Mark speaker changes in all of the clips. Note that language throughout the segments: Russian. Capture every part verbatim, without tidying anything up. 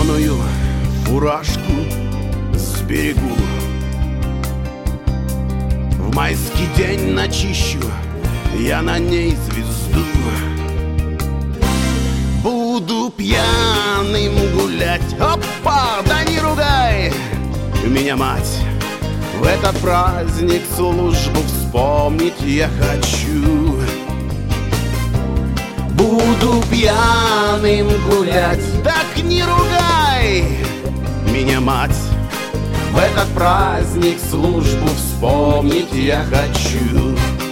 Speaker 1: зеленую фуражку сберегу. В майский день начищу я на ней звезду. Буду пьяным гулять. Опа, да не ругай меня, мать. В этот праздник службу вспомнить я хочу. Буду пьяным гулять. Так не ругай меня, мать. В этот праздник службу вспомнить я хочу.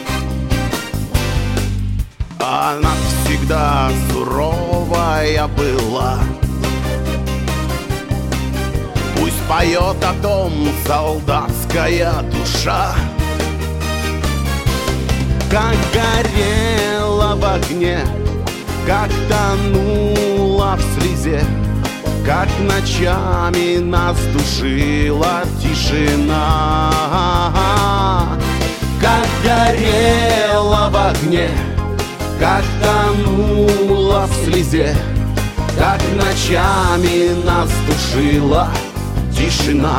Speaker 1: Она всегда суровая была. Пусть поет о том солдатская душа. Как горела в огне, как тонула в слезе, как ночами нас душила тишина. Как горела в огне, как тонула в слезе, как ночами нас душила тишина.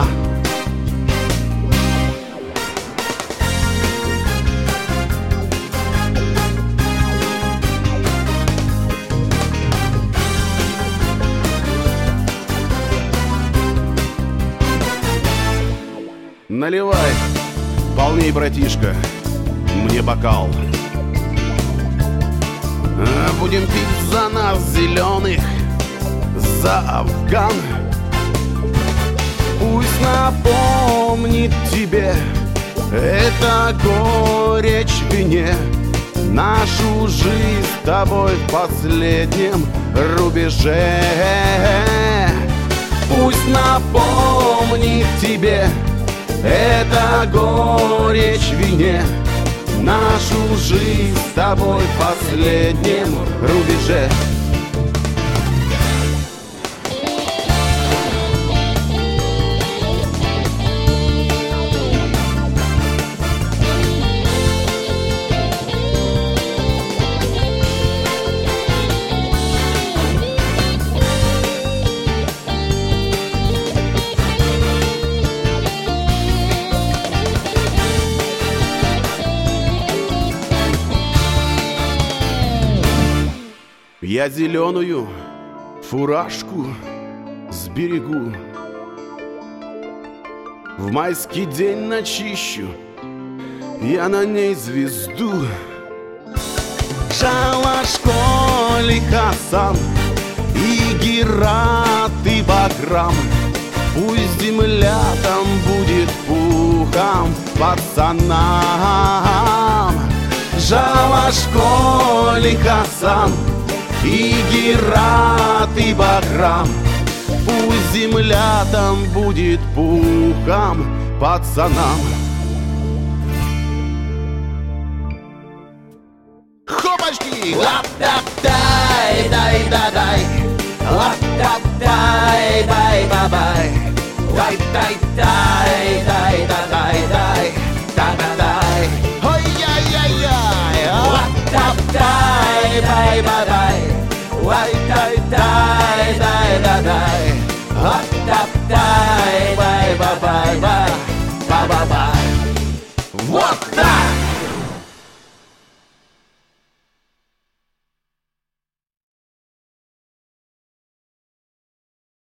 Speaker 1: Наливай, полней, братишка, мне бокал. Будем пить за нас зеленых, за Афган. Пусть напомнит тебе это горечь в вине, нашу жизнь с тобой в последнем рубеже. Пусть напомнит тебе это горечь в вине, нашу жизнь с тобой в последнем рубеже. Я зеленую фуражку сберегу. В майский день начищу я на ней звезду. Шалаш, Коли, Хасан и Герат и Баграм, пусть земля там будет пухом пацанам. Шалаш, Коли, Хасан и Герат и Баграм, пусть земля там будет пухом пацанам. Хопачки! Лап-тап-дай, дай-да-дай, лап-тап-дай, дай-ба-бай, дай-дай-дай.